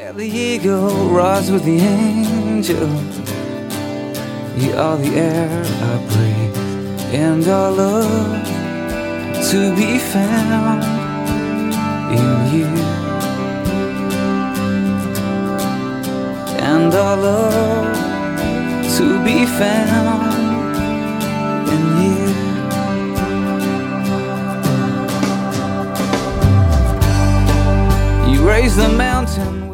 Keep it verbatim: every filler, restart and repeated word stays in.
Yeah, the eagle rides with the angel. You are the air I breathe, and our love to be found in you, and our love to be found in you. You raise the mountain